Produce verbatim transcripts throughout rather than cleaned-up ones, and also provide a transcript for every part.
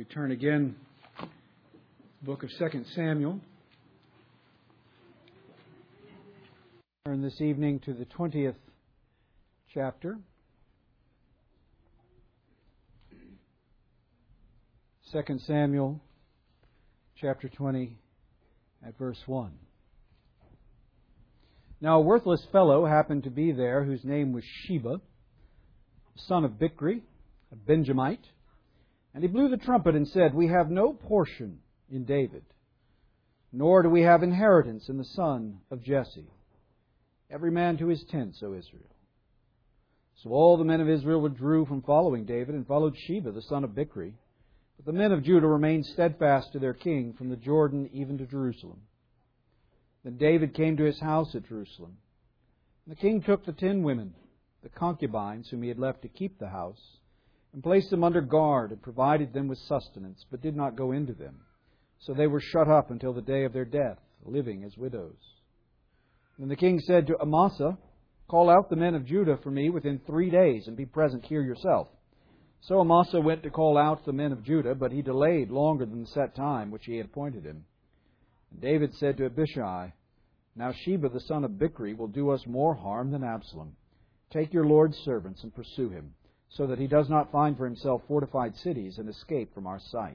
We turn again to the book of Second Samuel. Turn this evening to the twentieth chapter. Second Samuel chapter twenty at verse one. Now a worthless fellow happened to be there whose name was Sheba, son of Bichri, a Benjamite. And he blew the trumpet and said, We have no portion in David, nor do we have inheritance in the son of Jesse. Every man to his tents, O Israel. So all the men of Israel withdrew from following David and followed Sheba, the son of Bichri. But the men of Judah remained steadfast to their king from the Jordan even to Jerusalem. Then David came to his house at Jerusalem. And the king took the ten women, the concubines whom he had left to keep the house, and placed them under guard and provided them with sustenance, but did not go into them. So they were shut up until the day of their death, living as widows. Then the king said to Amasa, Call out the men of Judah for me within three days, and be present here yourself. So Amasa went to call out the men of Judah, but he delayed longer than the set time which he had appointed him. And David said to Abishai, Now Sheba the son of Bichri will do us more harm than Absalom. Take your Lord's servants and pursue him, so that he does not find for himself fortified cities and escape from our sight.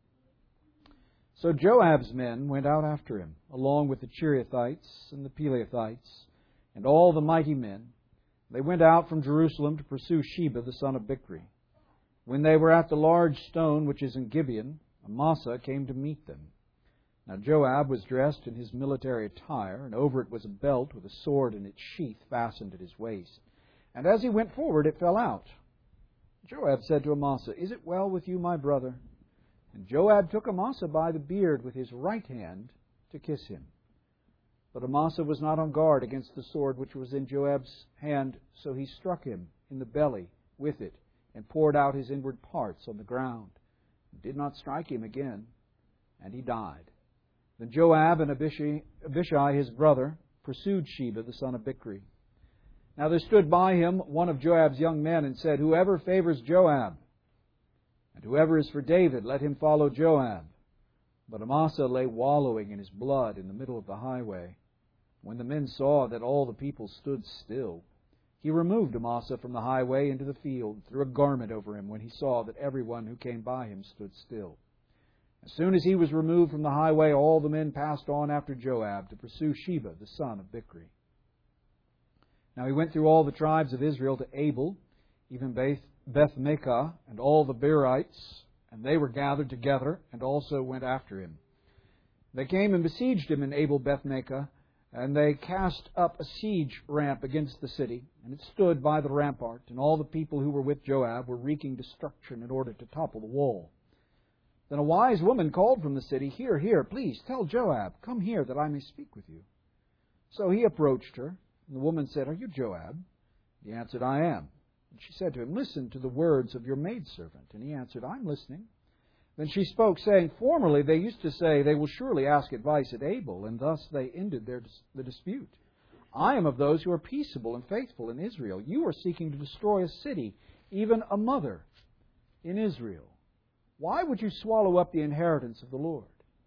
So Joab's men went out after him, along with the Cherethites and the Pelethites, and all the mighty men. They went out from Jerusalem to pursue Sheba the son of Bichri. When they were at the large stone which is in Gibeon, Amasa came to meet them. Now Joab was dressed in his military attire, and over it was a belt with a sword in its sheath fastened at his waist. And as he went forward, it fell out. Joab said to Amasa, Is it well with you, my brother? And Joab took Amasa by the beard with his right hand to kiss him. But Amasa was not on guard against the sword which was in Joab's hand, so he struck him in the belly with it, and poured out his inward parts on the ground, and did not strike him again, and he died. Then Joab and Abishai, Abishai his brother pursued Sheba the son of Bichri. Now there stood by him one of Joab's young men and said, Whoever favors Joab, and whoever is for David, let him follow Joab. But Amasa lay wallowing in his blood in the middle of the highway. When the men saw that all the people stood still, he removed Amasa from the highway into the field, threw a garment over him when he saw that everyone who came by him stood still. As soon as he was removed from the highway, all the men passed on after Joab to pursue Sheba the son of Bichri. Now he went through all the tribes of Israel to Abel, even Beth-Mekah, and all the Berites, and they were gathered together, and also went after him. They came and besieged him in Abel-Beth-Mekah, and they cast up a siege ramp against the city, and it stood by the rampart, and all the people who were with Joab were wreaking destruction in order to topple the wall. Then a wise woman called from the city, Here, here, please, tell Joab, come here that I may speak with you. So he approached her. And the woman said, Are you Joab? He answered, I am. And she said to him, Listen to the words of your maidservant. And he answered, I'm listening. Then she spoke, saying, Formerly they used to say, They will surely ask advice at Abel, and thus they ended their the dispute. I am of those who are peaceable and faithful in Israel. You are seeking to destroy a city, even a mother in Israel. Why would you swallow up the inheritance of the Lord?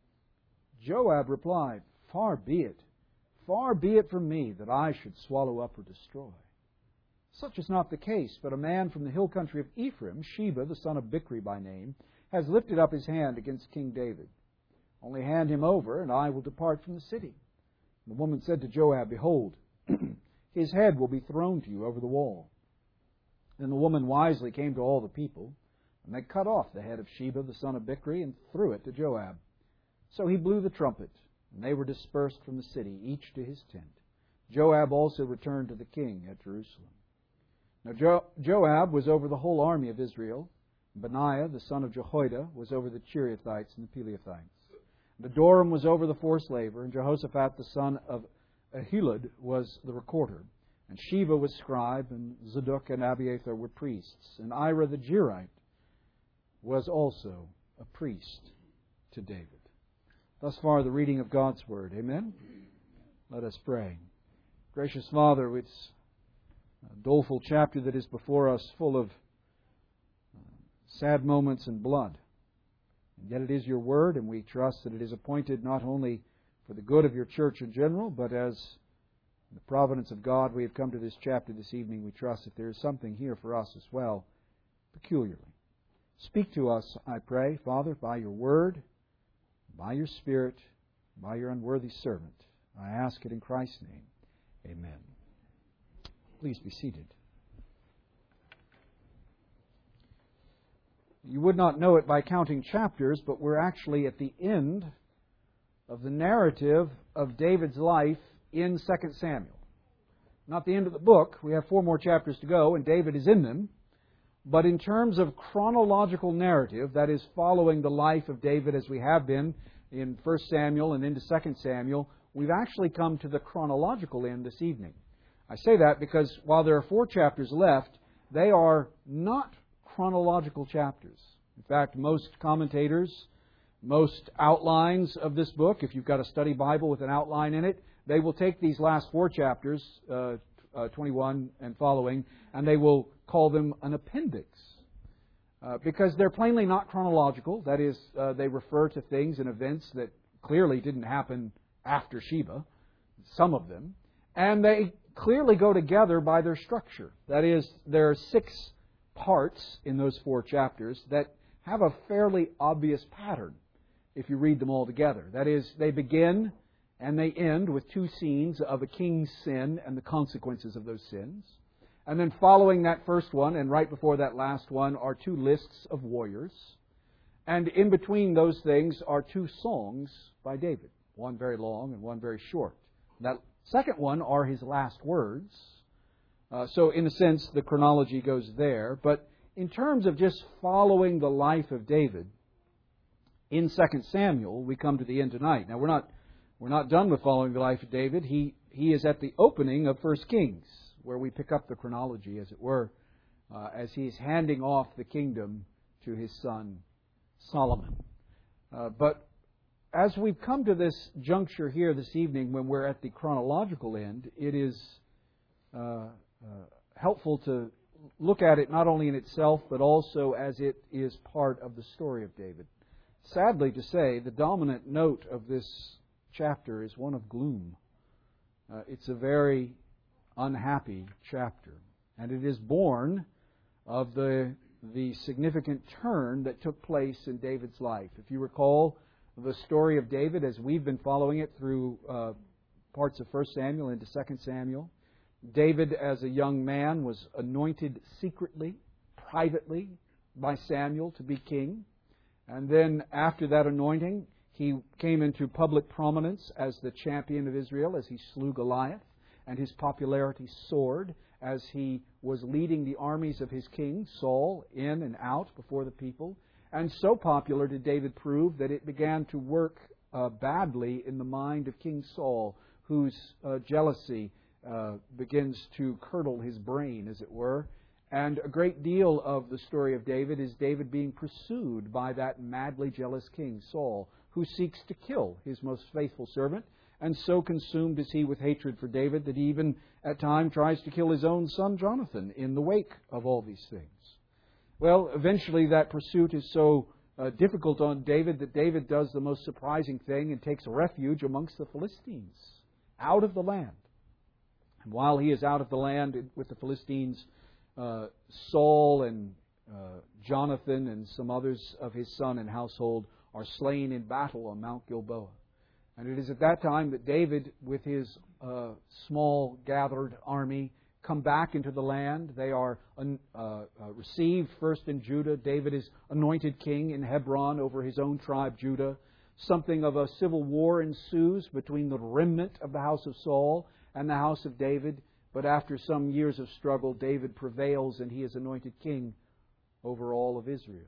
Joab replied, Far be it. Far be it from me that I should swallow up or destroy. Such is not the case, but a man from the hill country of Ephraim, Sheba, the son of Bichri by name, has lifted up his hand against King David. Only hand him over, and I will depart from the city. And the woman said to Joab, Behold, his head will be thrown to you over the wall. Then the woman wisely came to all the people, and they cut off the head of Sheba, the son of Bichri, and threw it to Joab. So he blew the trumpet, and they were dispersed from the city, each to his tent. Joab also returned to the king at Jerusalem. Now jo- Joab was over the whole army of Israel. Benaiah, the son of Jehoiada, was over the Cherethites and the Pelethites. Adoram was over the forslaver, and Jehoshaphat, the son of Ahilud, was the recorder. And Sheba was scribe, and Zadok and Abiathar were priests. And Ira the Jerite was also a priest to David. Thus far, the reading of God's Word. Amen? Let us pray. Gracious Father, it's a doleful chapter that is before us, full of sad moments and blood. Yet it is your word, and we trust that it is appointed not only for the good of your church in general, but as the providence of God we have come to this chapter this evening, we trust that there is something here for us as well, peculiarly. Speak to us, I pray, Father, by your word, by your Spirit, by your unworthy servant. I ask it in Christ's name. Amen. Please be seated. You would not know it by counting chapters, but we're actually at the end of the narrative of David's life in Second Samuel. Not the end of the book. We have four more chapters to go, and David is in them. But in terms of chronological narrative, that is following the life of David as we have been in First Samuel and into Second Samuel, we've actually come to the chronological end this evening. I say that because while there are four chapters left, they are not chronological chapters. In fact, most commentators, most outlines of this book, if you've got a study Bible with an outline in it, they will take these last four chapters, uh, uh, twenty-one and following, and they will call them an appendix. Uh, because they're plainly not chronological. That is, uh, they refer to things and events that clearly didn't happen after Sheba, some of them. And they clearly go together by their structure. That is, there are six parts in those four chapters that have a fairly obvious pattern if you read them all together. That is, they begin and they end with two scenes of a king's sin and the consequences of those sins. And then following that first one and right before that last one are two lists of warriors. And in between those things are two songs by David, one very long and one very short. That second one are his last words. Uh, so in a sense, the chronology goes there. But in terms of just following the life of David, in Second Samuel, we come to the end tonight. Now, we're not we're not done with following the life of David. He he is at the opening of First Kings, where we pick up the chronology, as it were, uh, as he's handing off the kingdom to his son Solomon. Uh, but as we've come to this juncture here this evening, when we're at the chronological end, it is uh, uh, helpful to look at it not only in itself, but also as it is part of the story of David. Sadly to say, the dominant note of this chapter is one of gloom. Uh, it's a very unhappy chapter. And it is born of the, the significant turn that took place in David's life. If you recall the story of David as we've been following it through uh, parts of First Samuel into Second Samuel, David as a young man was anointed secretly, privately, by Samuel to be king. And then after that anointing, he came into public prominence as the champion of Israel as he slew Goliath. And his popularity soared as he was leading the armies of his king, Saul, in and out before the people. And so popular did David prove that it began to work uh, badly in the mind of King Saul, whose uh, jealousy uh, begins to curdle his brain, as it were. And a great deal of the story of David is David being pursued by that madly jealous king, Saul, who seeks to kill his most faithful servant. And so consumed is he with hatred for David that he even at times tries to kill his own son Jonathan in the wake of all these things. Well, eventually that pursuit is so uh, difficult on David that David does the most surprising thing and takes refuge amongst the Philistines, out of the land. And while he is out of the land with the Philistines, uh, Saul and uh, Jonathan and some others of his son and household are slain in battle on Mount Gilboa. And it is at that time that David, with his uh, small gathered army, come back into the land. They are uh, uh, received first in Judah. David is anointed king in Hebron over his own tribe, Judah. Something of a civil war ensues between the remnant of the house of Saul and the house of David. But after some years of struggle, David prevails and he is anointed king over all of Israel.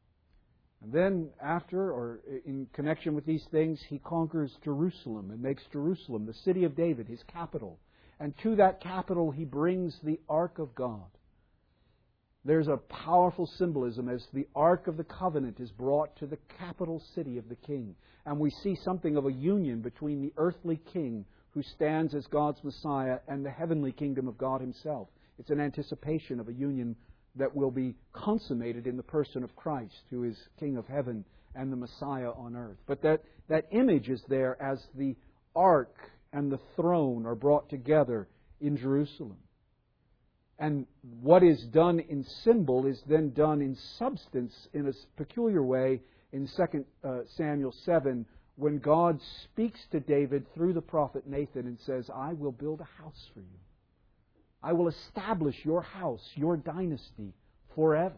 And then after, or in connection with these things, he conquers Jerusalem and makes Jerusalem the city of David, his capital. And to that capital he brings the Ark of God. There's a powerful symbolism as the Ark of the Covenant is brought to the capital city of the king. And we see something of a union between the earthly king who stands as God's Messiah and the heavenly kingdom of God himself. It's an anticipation of a union that will be consummated in the person of Christ, who is King of heaven and the Messiah on earth. But that, that image is there as the ark and the throne are brought together in Jerusalem. And what is done in symbol is then done in substance in a peculiar way in Second Samuel seven, when God speaks to David through the prophet Nathan and says, I will build a house for you. I will establish your house, your dynasty, forever.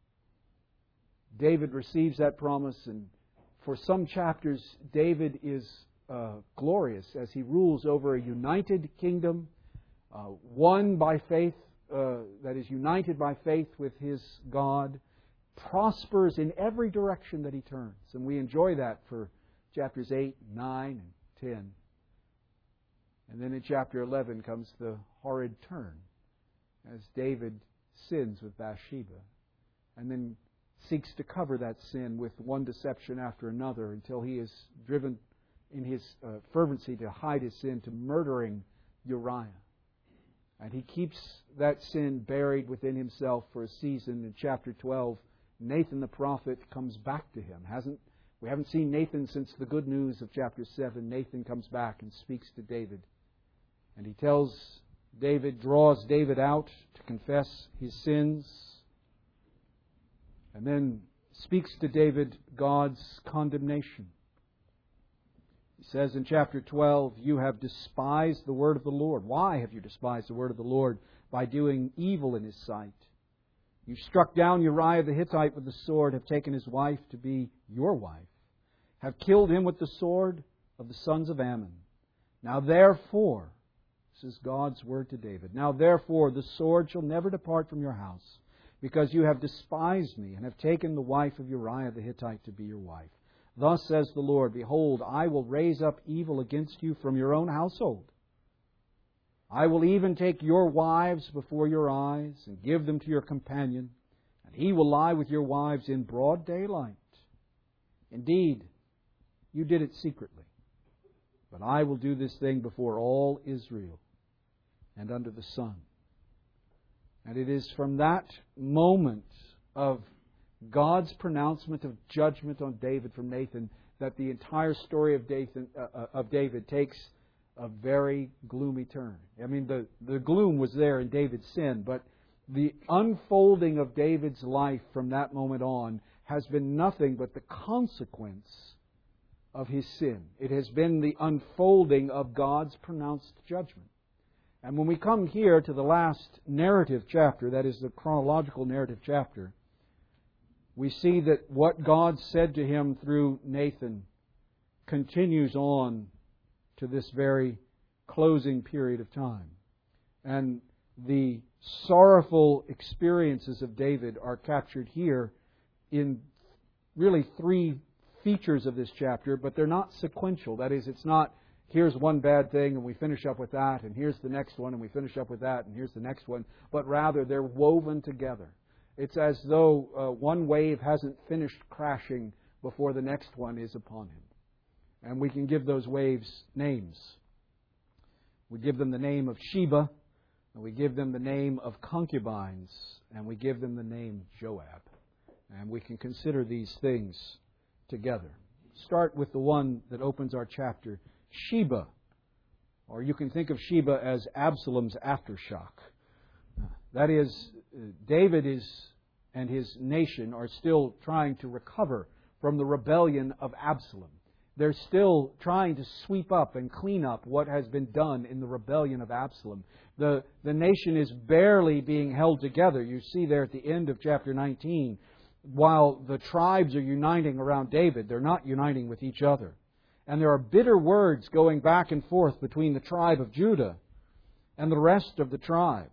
David receives that promise, and for some chapters, David is uh, glorious as he rules over a united kingdom, uh, one by faith, uh, that is united by faith with his God, prospers in every direction that he turns. And we enjoy that for chapters eight, nine, and ten. And then in chapter eleven comes the horrid turn as David sins with Bathsheba and then seeks to cover that sin with one deception after another until he is driven in his uh, fervency to hide his sin to murdering Uriah. And he keeps that sin buried within himself for a season. In chapter twelve, Nathan the prophet comes back to him. Hasn't We haven't seen Nathan since the good news of chapter seven. Nathan comes back and speaks to David. And he tells David, draws David out to confess his sins. And then speaks to David God's condemnation. He says in chapter twelve, you have despised the word of the Lord. Why have you despised the word of the Lord? By doing evil in His sight. You struck down Uriah the Hittite with the sword, have taken his wife to be your wife, have killed him with the sword of the sons of Ammon. Now therefore, this is God's word to David, now therefore the sword shall never depart from your house, because you have despised me, and have taken the wife of Uriah the Hittite to be your wife. Thus says the Lord, behold, I will raise up evil against you from your own household. I will even take your wives before your eyes, and give them to your companion, and he will lie with your wives in broad daylight. Indeed, you did it secretly, but I will do this thing before all Israel and under the sun. And it is from that moment of God's pronouncement of judgment on David from Nathan that the entire story of David, uh, of David takes a very gloomy turn. I mean, the, the gloom was there in David's sin, but the unfolding of David's life from that moment on has been nothing but the consequence of his sin. It has been the unfolding of God's pronounced judgment. And when we come here to the last narrative chapter, that is the chronological narrative chapter, we see that what God said to him through Nathan continues on to this very closing period of time. And the sorrowful experiences of David are captured here in really three features of this chapter, but they're not sequential. That is, it's not here's one bad thing and we finish up with that, and here's the next one and we finish up with that, and here's the next one, but rather they're woven together. It's as though uh, one wave hasn't finished crashing before the next one is upon him. And we can give those waves names. We give them the name of Sheba, and we give them the name of concubines, and we give them the name Joab. And we can consider these things together. Start with the one that opens our chapter, Sheba. Or you can think of Sheba as Absalom's aftershock. That is, David is and his nation are still trying to recover from the rebellion of Absalom. They're still trying to sweep up and clean up what has been done in the rebellion of Absalom. The, the nation is barely being held together. You see there at the end of chapter nineteen, while the tribes are uniting around David, they're not uniting with each other. And there are bitter words going back and forth between the tribe of Judah and the rest of the tribes.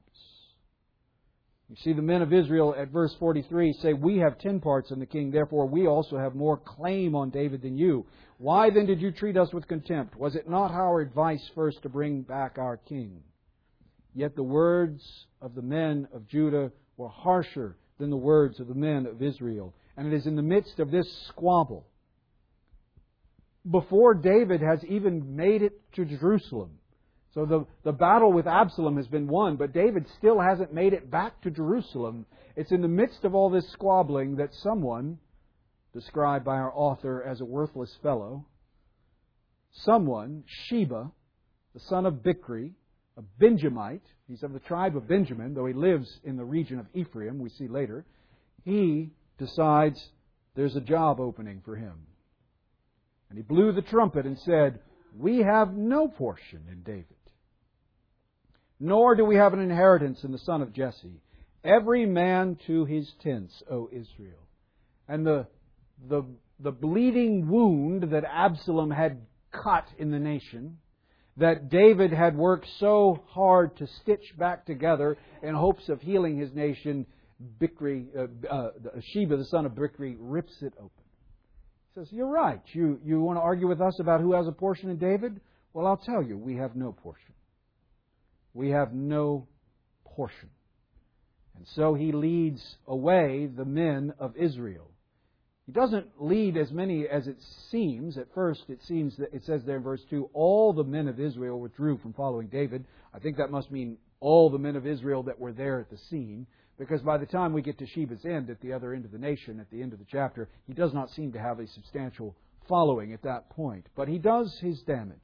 You see the men of Israel at verse forty-three say, we have ten parts in the king, therefore we also have more claim on David than you. Why then did you treat us with contempt? Was it not our advice first to bring back our king? Yet the words of the men of Judah were harsher than the words of the men of Israel. And it is in the midst of this squabble, before David has even made it to Jerusalem, So the, the battle with Absalom has been won, but David still hasn't made it back to Jerusalem. It's in the midst of all this squabbling that someone, described by our author as a worthless fellow, someone, Sheba, the son of Bichri, a Benjamite, he's of the tribe of Benjamin, though he lives in the region of Ephraim, we see later, he decides there's a job opening for him. And he blew the trumpet and said, "We have no portion in David, nor do we have an inheritance in the son of Jesse. Every man to his tents, O Israel." And the, the, the bleeding wound that Absalom had cut in the nation, that David had worked so hard to stitch back together in hopes of healing his nation, Bichri, uh, uh, Sheba, the son of Bichri, rips it open. He says, "You're right. You, you want to argue with us about who has a portion in David? Well, I'll tell you, we have no portion. We have no portion." And so he leads away the men of Israel. He doesn't lead as many as it seems. At first, it seems that it says there in verse two, all the men of Israel withdrew from following David. I think that must mean all the men of Israel that were there at the scene, because by the time we get to Sheba's end, at the other end of the nation, at the end of the chapter, he does not seem to have a substantial following at that point. But he does his damage.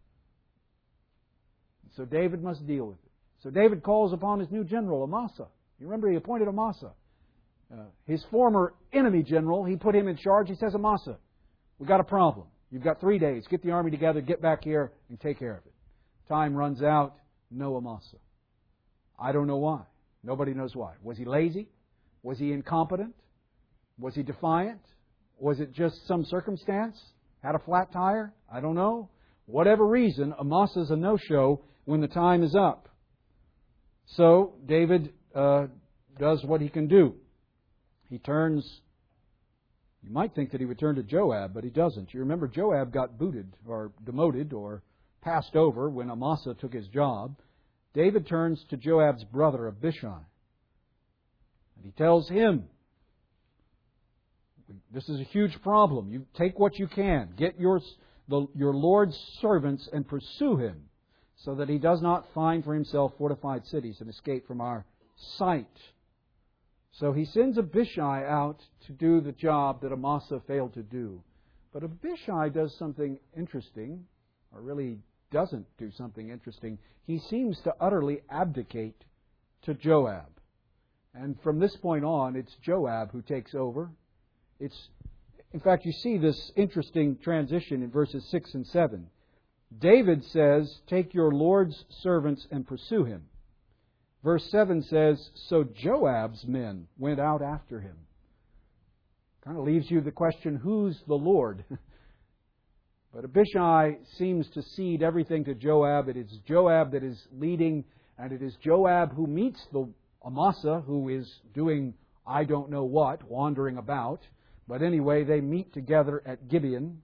So David must deal with it. So David calls upon his new general, Amasa. You remember he appointed Amasa. Uh, his former enemy general, he put him in charge. He says, "Amasa, we've got a problem. You've got three days. Get the army together, get back here, and take care of it." Time runs out. No Amasa. I don't know why. Nobody knows why. Was he lazy? Was he incompetent? Was he defiant? Was it just some circumstance? Had a flat tire? I don't know. Whatever reason, Amasa's a no-show when the time is up. So David uh, does what he can do. He turns, you might think that he would turn to Joab, but he doesn't. You remember Joab got booted or demoted or passed over when Amasa took his job. David turns to Joab's brother Abishai. And he tells him, this is a huge problem. You take what you can. Get your, the, your Lord's servants and pursue him, so that he does not find for himself fortified cities and escape from our sight. So he sends Abishai out to do the job that Amasa failed to do. But Abishai does something interesting, or really doesn't do something interesting. He seems to utterly abdicate to Joab. And from this point on, it's Joab who takes over. It's, in fact, you see this interesting transition in verses six and seven. David says, "Take your Lord's servants and pursue him." Verse seven says, "So Joab's men went out after him." Kind of leaves you the question, who's the Lord? But Abishai seems to cede everything to Joab. It is Joab that is leading, and it is Joab who meets the Amasa, who is doing I don't know what, wandering about. But anyway, they meet together at Gibeon.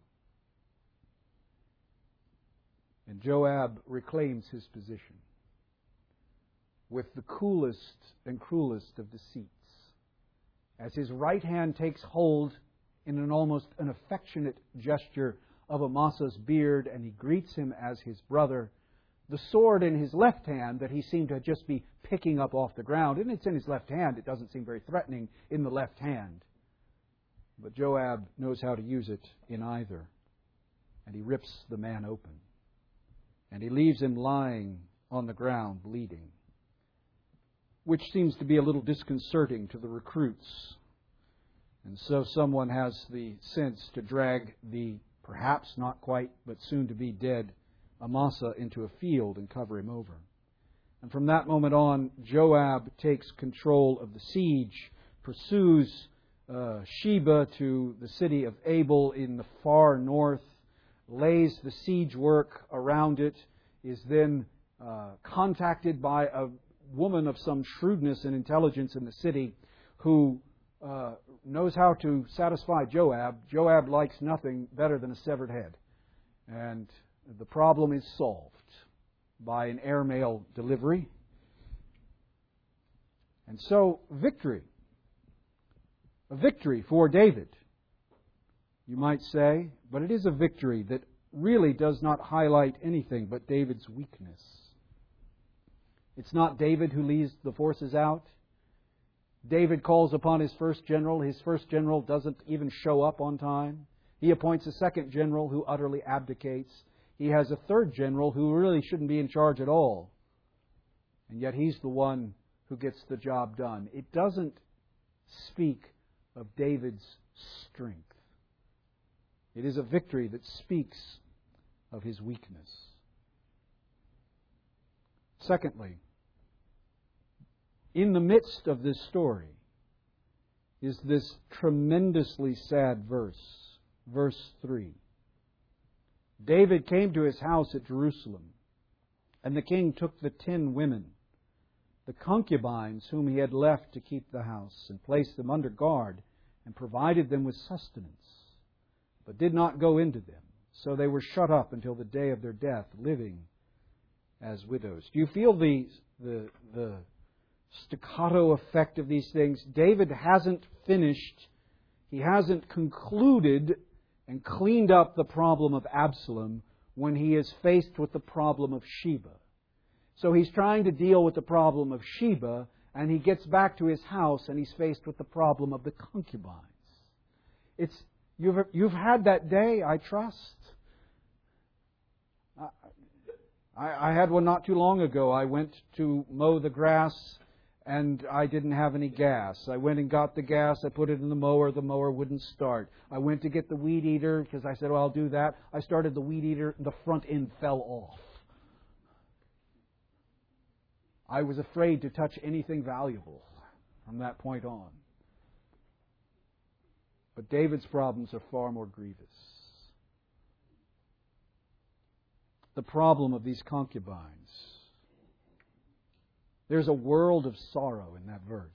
And Joab reclaims his position with the coolest and cruelest of deceits, as his right hand takes hold in an almost an affectionate gesture of Amasa's beard, and he greets him as his brother. The sword in his left hand that he seemed to just be picking up off the ground, and it's in his left hand, it doesn't seem very threatening in the left hand. But Joab knows how to use it in either. And he rips the man open. And he leaves him lying on the ground, bleeding, which seems to be a little disconcerting to the recruits. And so someone has the sense to drag the perhaps not quite, but soon to be dead Amasa into a field and cover him over. And from that moment on, Joab takes control of the siege, pursues uh, Sheba to the city of Abel in the far north, lays the siege work around it, is then uh, contacted by a woman of some shrewdness and intelligence in the city who uh, knows how to satisfy Joab. Joab likes nothing better than a severed head. And the problem is solved by an airmail delivery. And so, victory. A victory for David, you might say, but it is a victory that really does not highlight anything but David's weakness. It's not David who leads the forces out. David calls upon his first general. His first general doesn't even show up on time. He appoints a second general who utterly abdicates. He has a third general who really shouldn't be in charge at all. And yet he's the one who gets the job done. It doesn't speak of David's strength. It is a victory that speaks of his weakness. Secondly, in the midst of this story is this tremendously sad verse, verse three. David came to his house at Jerusalem, and the king took the ten women, the concubines whom he had left to keep the house, and placed them under guard, and provided them with sustenance, but did not go into them. So they were shut up until the day of their death, living as widows. Do you feel the, the, the staccato effect of these things? David hasn't finished, he hasn't concluded and cleaned up the problem of Absalom when he is faced with the problem of Sheba. So he's trying to deal with the problem of Sheba, and he gets back to his house and he's faced with the problem of the concubines. It's you've you've had that day, I trust. I, I had one not too long ago. I went to mow the grass and I didn't have any gas. I went and got the gas. I put it in the mower. The mower wouldn't start. I went to get the weed eater because I said, well, I'll do that. I started the weed eater. The front end fell off. I was afraid to touch anything valuable from that point on. But David's problems are far more grievous. The problem of these concubines. There's a world of sorrow in that verse.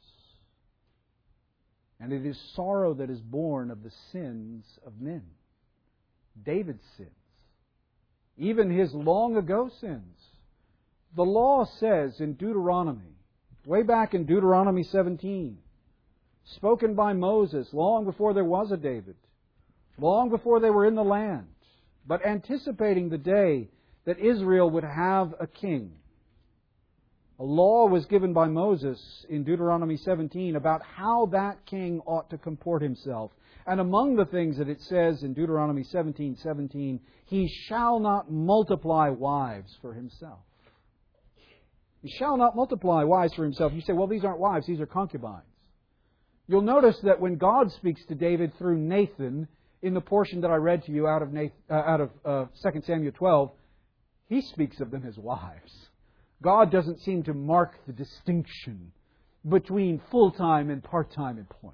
And it is sorrow that is born of the sins of men. David's sins. Even his long ago sins. The law says in Deuteronomy, way back in Deuteronomy seventeen, spoken by Moses long before there was a David, long before they were in the land, but anticipating the day that Israel would have a king. A law was given by Moses in Deuteronomy seventeen about how that king ought to comport himself. And among the things that it says in Deuteronomy seventeen seventeen, he shall not multiply wives for himself. He shall not multiply wives for himself. You say, well, these aren't wives, these are concubines. You'll notice that when God speaks to David through Nathan, in the portion that I read to you out of, Nathan, uh, out of uh, Second Samuel twelve, he speaks of them as wives. God doesn't seem to mark the distinction between full-time and part-time employment.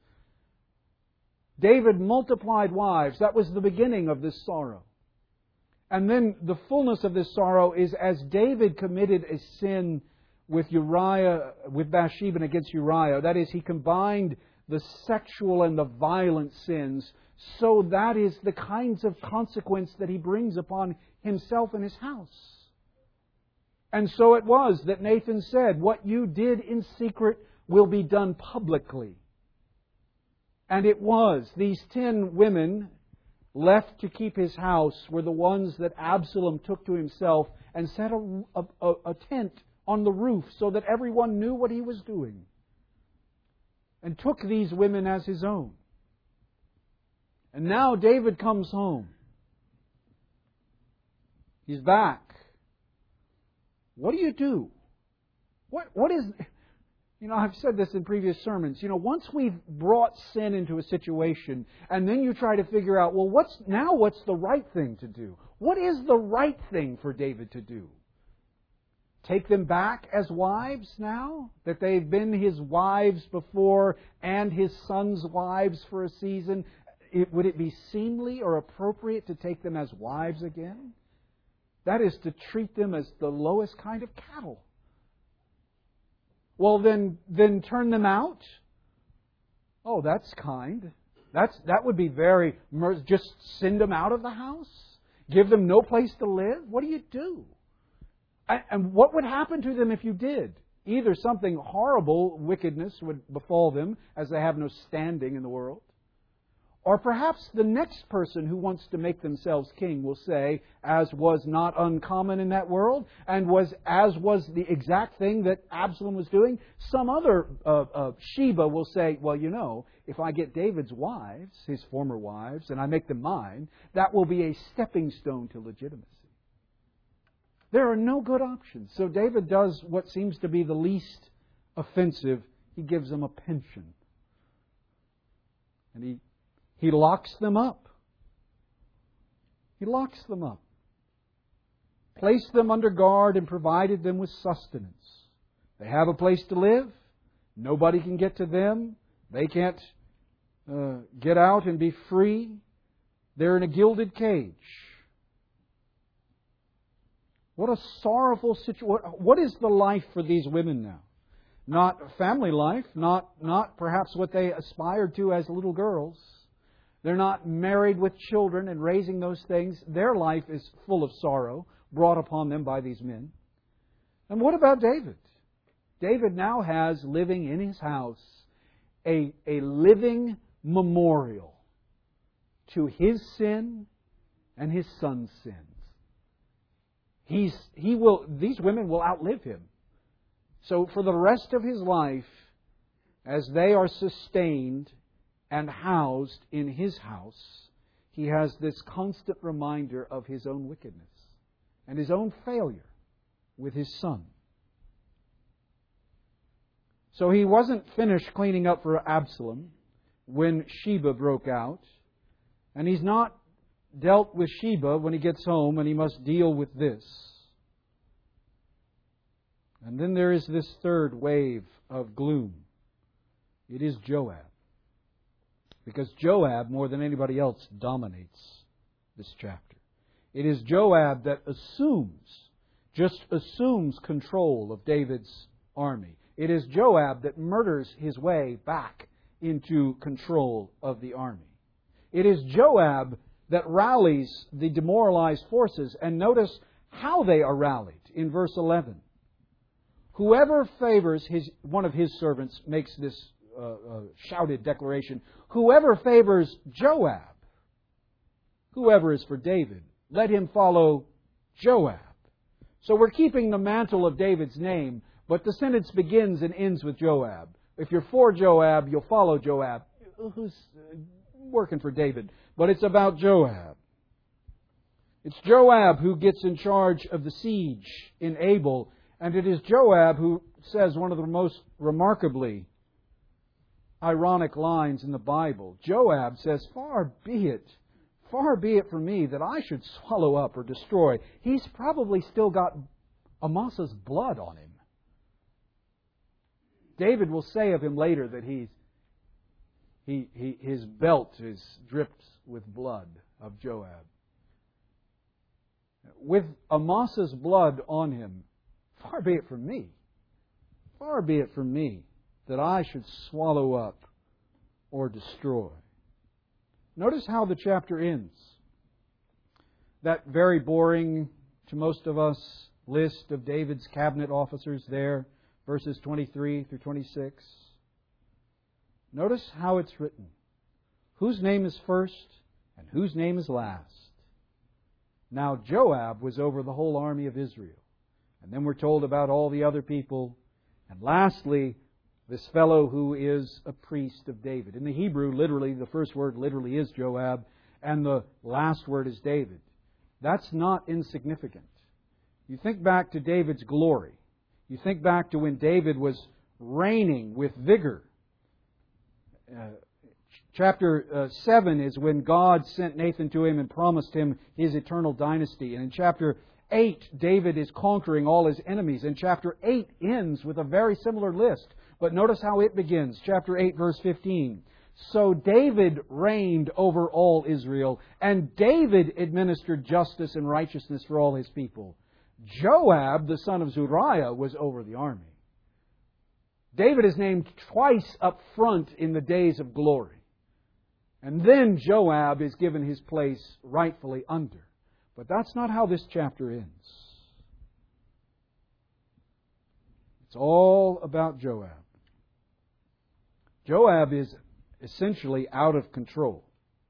David multiplied wives. That was the beginning of this sorrow. And then the fullness of this sorrow is as David committed a sin with Uriah, with Bathsheba against Uriah. That is, he combined the sexual and the violent sins. So that is the kinds of consequence that he brings upon himself and his house. And so it was that Nathan said, what you did in secret will be done publicly. And it was. These ten women left to keep his house were the ones that Absalom took to himself and set a, a, a tent on the roof so that everyone knew what he was doing. And took these women as his own. And now David comes home. He's back. What do you do? What what is... You know, I've said this in previous sermons. You know, once we've brought sin into a situation, and then you try to figure out, well, what's now what's the right thing to do? What is the right thing for David to do? Take them back as wives now? That they've been his wives before and his sons' wives for a season? It, would it be seemly or appropriate to take them as wives again? That is to treat them as the lowest kind of cattle. Well, then, then turn them out? Oh, that's kind. That's that would be very... Just send them out of the house? Give them no place to live? What do you do? And what would happen to them if you did? Either something horrible, wickedness would befall them, as they have no standing in the world, Or perhaps the next person who wants to make themselves king will say, as was not uncommon in that world, and was as was the exact thing that Absalom was doing, some other uh, uh, Sheba will say, well, you know, if I get David's wives, his former wives, and I make them mine, that will be a stepping stone to legitimacy. There are no good options. So David does what seems to be the least offensive. He gives them a pension. And he He locks them up. He locks them up. Placed them under guard and provided them with sustenance. They have a place to live. Nobody can get to them. They can't uh, get out and be free. They're in a gilded cage. What a sorrowful situation. What is the life for these women now? Not family life, not, not perhaps what they aspired to as little girls. They're not married with children and raising those things. Their life is full of sorrow brought upon them by these men. And what about David? David now has living in his house a, a living memorial to his sin and his son's sins. He's, he will, these women will outlive him. So for the rest of his life, as they are sustained and housed in his house, he has this constant reminder of his own wickedness and his own failure with his son. So he wasn't finished cleaning up for Absalom when Sheba broke out, and he's not dealt with Sheba when he gets home, and he must deal with this. And then there is this third wave of gloom. It is Joab. Because Joab, more than anybody else, dominates this chapter. It is Joab that assumes, just assumes control of David's army. It is Joab that murders his way back into control of the army. It is Joab that rallies the demoralized forces. And notice how they are rallied in verse eleven. Whoever favors his, one of his servants makes this uh, uh, shouted declaration. Whoever favors Joab, whoever is for David, let him follow Joab. So we're keeping the mantle of David's name, but the sentence begins and ends with Joab. If you're for Joab, you'll follow Joab, who's working for David. But it's about Joab. It's Joab who gets in charge of the siege in Abel. And it is Joab who says one of the most remarkably ironic lines in the Bible. Joab says, Far be it, far be it from me that I should swallow up or destroy. He's probably still got Amasa blood on him. David will say of him later that he's, he, he, his belt is dripped with blood of Joab. With Amasa's blood on him, far be it from me, far be it from me that I should swallow up or destroy. Notice how the chapter ends. That very boring, to most of us, list of David's cabinet officers there, verses twenty-three through twenty-six. Notice how it's written. Whose name is first and whose name is last? Now Joab was over the whole army of Israel. And then we're told about all the other people. And lastly, this fellow who is a priest of David. In the Hebrew, literally, the first word literally is Joab, and the last word is David. That's not insignificant. You think back to David's glory. You think back to when David was reigning with vigor. Uh, chapter uh, seven is when God sent Nathan to him and promised him his eternal dynasty. And in chapter eight, David is conquering all his enemies. And chapter eight ends with a very similar list. But notice how it begins. Chapter eight, verse fifteen. So David reigned over all Israel, and David administered justice and righteousness for all his people. Joab, the son of Zeruiah, was over the army. David is named twice up front in the days of glory. And then Joab is given his place rightfully under. But that's not how this chapter ends. It's all about Joab. Joab is essentially out of control.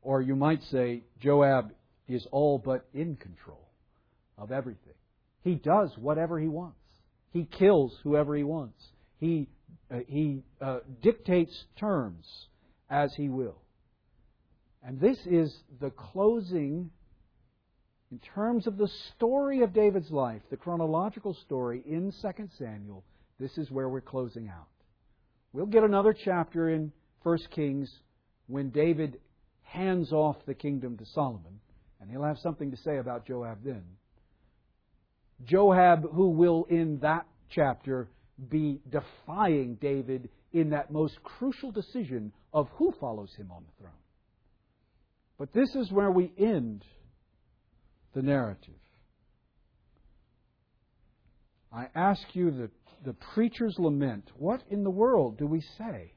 Or you might say Joab is all but in control of everything. He does whatever he wants. He kills whoever he wants. He, uh, he uh, dictates terms as he will. And this is the closing, in terms of the story of David's life, the chronological story in Second Samuel. This is where we're closing out. We'll get another chapter in First Kings when David hands off the kingdom to Solomon, and he'll have something to say about Joab then. Joab, who will in that chapter be defying David in that most crucial decision of who follows him on the throne. But this is where we end the narrative. I ask you the, the preacher's lament. What in the world do we say?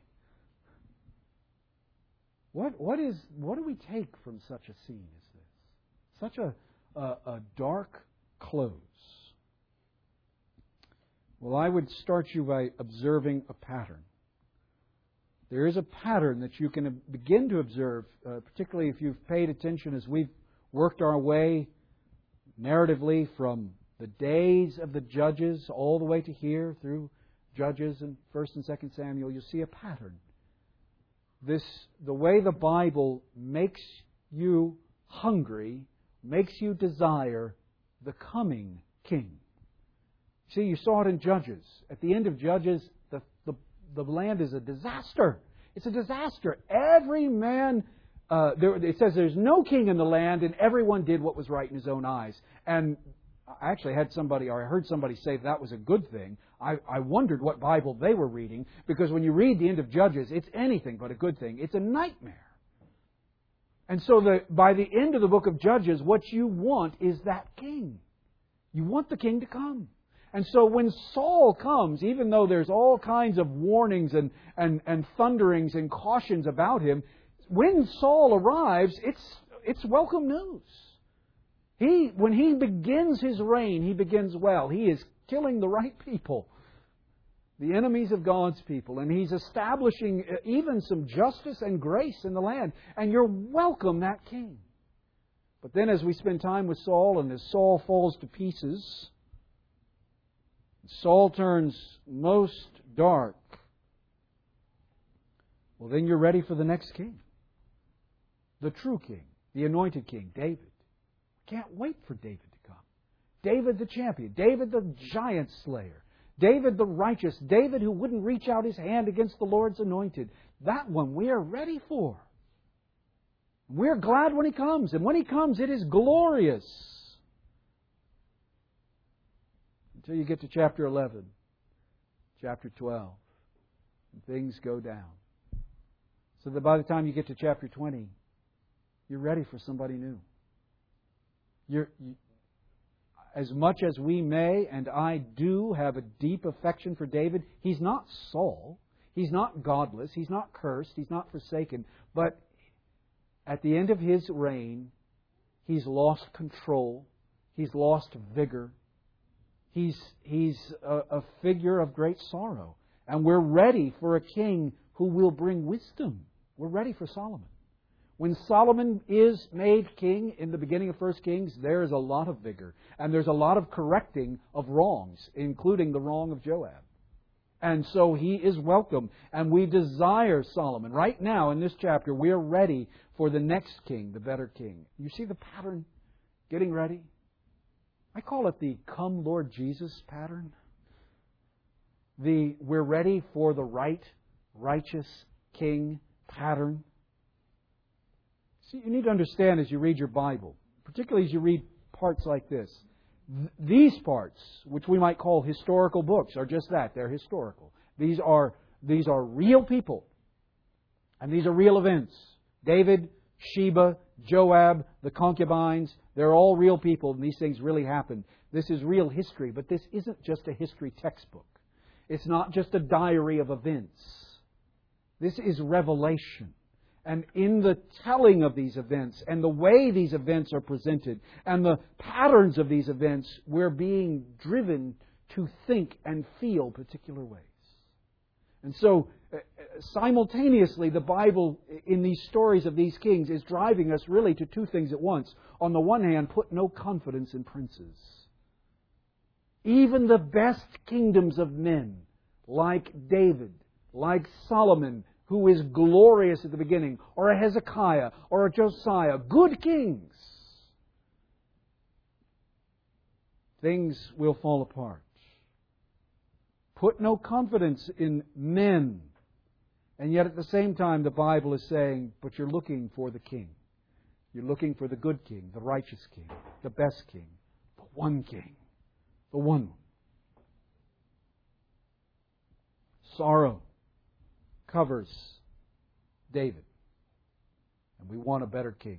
What what is what do we take from such a scene as this? Such a, a, a dark close. Well, I would start you by observing a pattern. There is a pattern that you can begin to observe, uh, particularly if you've paid attention as we've worked our way narratively from the days of the Judges all the way to here through Judges and First and Second Samuel. You'll see a pattern. This, the way the Bible makes you hungry, makes you desire the coming King. See, you saw it in Judges. At the end of Judges, the, the, the land is a disaster. It's a disaster. Every man, uh, there, it says there's no king in the land, and everyone did what was right in his own eyes. And I actually had somebody, or I heard somebody say that was a good thing. I, I wondered what Bible they were reading, because when you read the end of Judges, it's anything but a good thing. It's a nightmare. And so the, by the end of the book of Judges, what you want is that king. You want the king to come. And so when Saul comes, even though there's all kinds of warnings and, and, and thunderings and cautions about him, when Saul arrives, it's, it's welcome news. He, when he begins his reign, he begins well. He is killing the right people, the enemies of God's people, and he's establishing even some justice and grace in the land. And you're welcome, that king. But then as we spend time with Saul, and as Saul falls to pieces, Saul turns most dark, well, then you're ready for the next king. The true king, the anointed king, David. Can't wait for David to come. David the champion. David the giant slayer. David the righteous. David who wouldn't reach out his hand against the Lord's anointed. That one we are ready for. We're glad when he comes. And when he comes, it is glorious. Until you get to chapter eleven. Chapter twelve. And things go down. So that by the time you get to chapter twenty, you're ready for somebody new. You're, you, as much as we may, and I do, have a deep affection for David, he's not Saul. He's not godless. He's not cursed. He's not forsaken. But at the end of his reign, he's lost control. He's lost vigor. He's, he's a, a figure of great sorrow. And we're ready for a king who will bring wisdom. We're ready for Solomon. When Solomon is made king in the beginning of First Kings, there is a lot of vigor. And there's a lot of correcting of wrongs, including the wrong of Joab. And so he is welcome. And we desire Solomon. Right now in this chapter, we are ready for the next king, the better king. You see the pattern getting ready? I call it the Come Lord Jesus pattern. The we're ready for the right, righteous king pattern. See, you need to understand as you read your Bible, particularly as you read parts like this, th- these parts, which we might call historical books, are just that. They're historical. These are, these are real people. And these are real events. David, Sheba, Joab, the concubines, they're all real people, and these things really happened. This is real history, but this isn't just a history textbook. It's not just a diary of events. This is revelation. And in the telling of these events and the way these events are presented and the patterns of these events, we're being driven to think and feel particular ways. And so, uh, simultaneously, the Bible, in these stories of these kings, is driving us really to two things at once. On the one hand, put no confidence in princes. Even the best kingdoms of men, like David, like Solomon, who is glorious at the beginning, or a Hezekiah, or a Josiah, good kings, things will fall apart. Put no confidence in men. And yet at the same time, the Bible is saying, but you're looking for the king. You're looking for the good king, the righteous king, the best king, the one king, the one. Sorrow covers David. And we want a better king.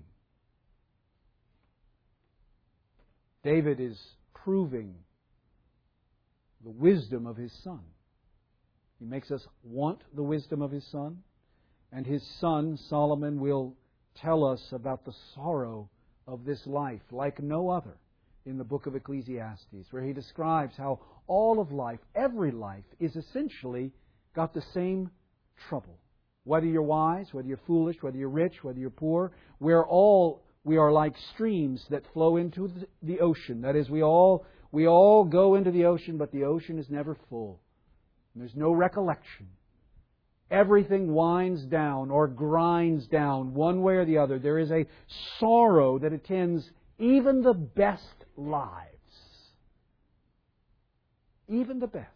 David is proving the wisdom of his Son. He makes us want the wisdom of his Son. And his Son, Solomon, will tell us about the sorrow of this life like no other in the book of Ecclesiastes, where he describes how all of life, every life, is essentially got the same trouble. Whether you're wise, whether you're foolish, whether you're rich, whether you're poor, we're all, we are like streams that flow into the ocean. That is, we all, we all go into the ocean, but the ocean is never full. And there's no recollection. Everything winds down or grinds down one way or the other. There is a sorrow that attends even the best lives. Even the best.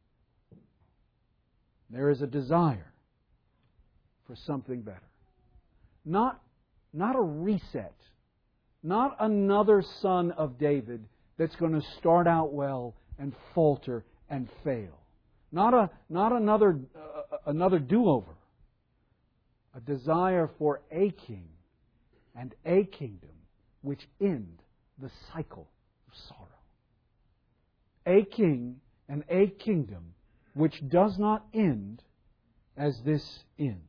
There is a desire for something better. Not, not a reset. Not another son of David that's going to start out well and falter and fail. Not a not another uh, another do-over. A desire for a king and a kingdom which end the cycle of sorrow. A king and a kingdom which does not end as this ends.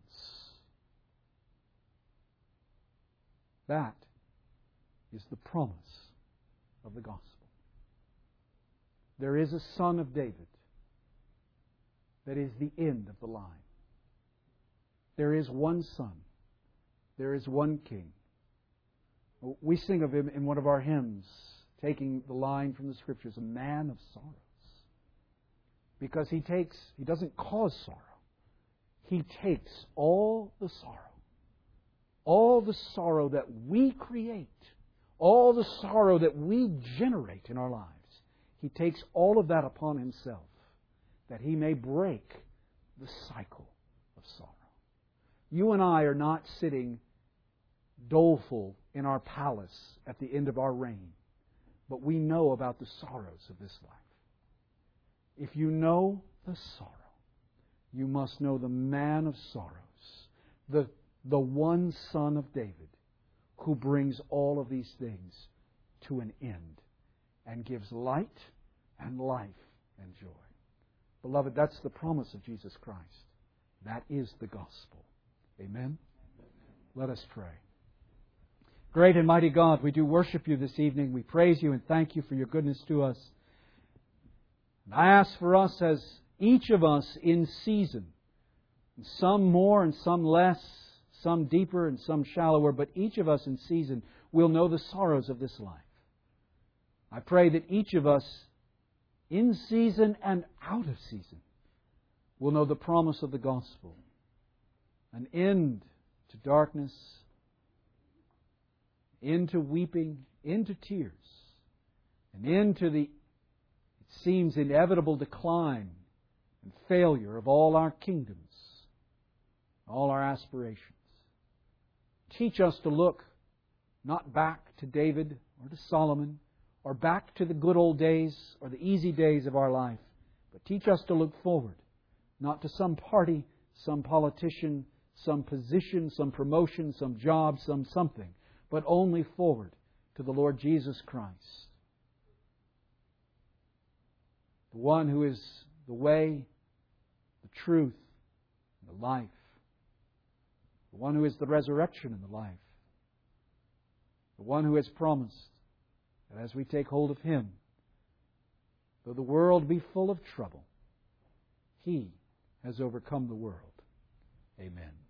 That is the promise of the gospel. There is a son of David that is the end of the line. There is one Son. There is one King. We sing of Him in one of our hymns, taking the line from the Scriptures, a man of sorrows. Because He takes, He doesn't cause sorrow. He takes all the sorrow, all the sorrow that we create, all the sorrow that we generate in our lives. He takes all of that upon Himself, that He may break the cycle of sorrow. You and I are not sitting doleful in our palace at the end of our reign, but we know about the sorrows of this life. If you know the sorrow, you must know the man of sorrows, the, the one Son of David, who brings all of these things to an end and gives light and life and joy. Beloved, that's the promise of Jesus Christ. That is the gospel. Amen? Let us pray. Great and mighty God, we do worship You this evening. We praise You and thank You for Your goodness to us. And I ask for us as each of us in season, some more and some less, some deeper and some shallower, but each of us in season will know the sorrows of this life. I pray that each of us in season and out of season will know the promise of the gospel. An end to darkness, into weeping, into tears, and into the, it seems, inevitable decline and failure of all our kingdoms, all our aspirations. Teach us to look not back to David or to Solomon, or back to the good old days or the easy days of our life, but teach us to look forward, not to some party, some politician, some position, some promotion, some job, some something, but only forward to the Lord Jesus Christ, the one who is the way, the truth, and the life, the one who is the resurrection and the life, the one who has promised that as we take hold of Him, though the world be full of trouble, He has overcome the world. Amen.